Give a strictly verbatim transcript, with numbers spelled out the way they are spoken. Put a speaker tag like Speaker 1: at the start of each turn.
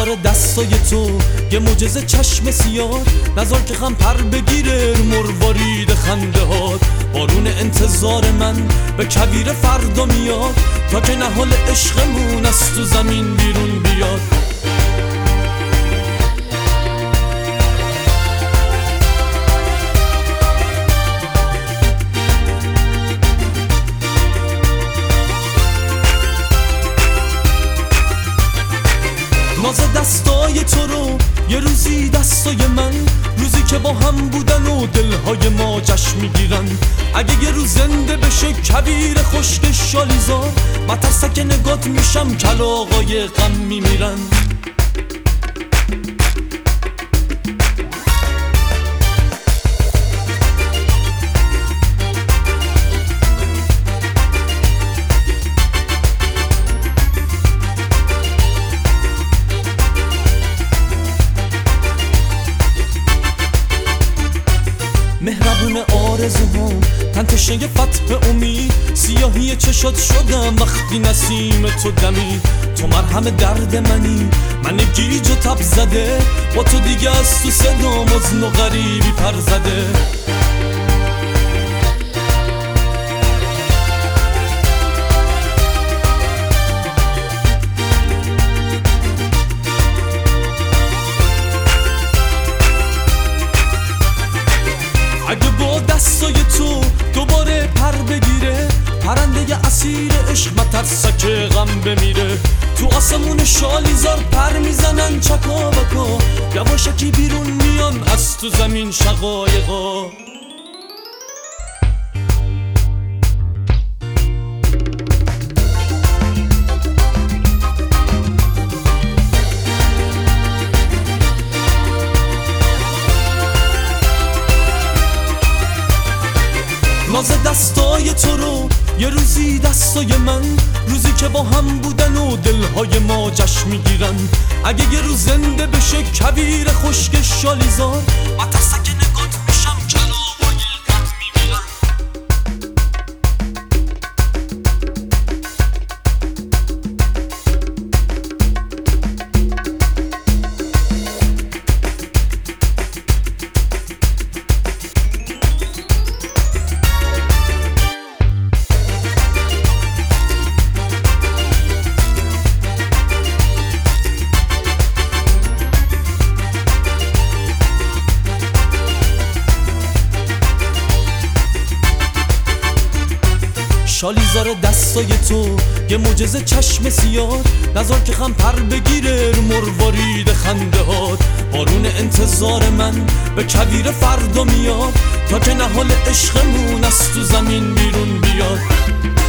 Speaker 1: شالیزار دستای تو یه معجزه چشم سیاه، نذار که غم پر بگیره رو مروارید خنده هات. بارون انتظار من به کویر فردا میاد، تا که نهال عشقمون از تو زمین بیرون بیاد. ناز دستای تو رو یه روزی دستای من، روزی که با هم بودن و دلهای ما جشن میگیرن. اگه یه روز زنده بشه کویر خشک شالیزار، مترسک نگات میشم کلاغای غم میمیرن. مهربون آرزوهام تن تشنه فتح امید، سیاهی چشات شدم وقتی نسیم تو دمی. تو مرهم درد منی، من گیج و تب زده، با تو دیگه از تو صدام حزن و غریبی پر زده. اگه با دستای تو دوباره پر بگیره، پرنده اسیر عشق مترسک غم بمیره. تو آسمون شالیزار پر میزنن چکا بکا، یواشکی بیرون میان از تو زمین شقایقا. ناز دستای تو رو یه روزی دستای من، روزی که با هم بودن و دلهای ما جشن میگیرن. اگه یه روز زنده بشه کویر خشک شالیزار، مترسک نگات میشم کلاغای غم میمیرن. شالیزار دستای تو یه معجزه چشم سیاه، نذار که غم پر بگیره رو مروارید خنده هات. بارون انتظار من به کویر فردا میاد، تا که نهال عشقمون از تو زمین بیرون بیاد.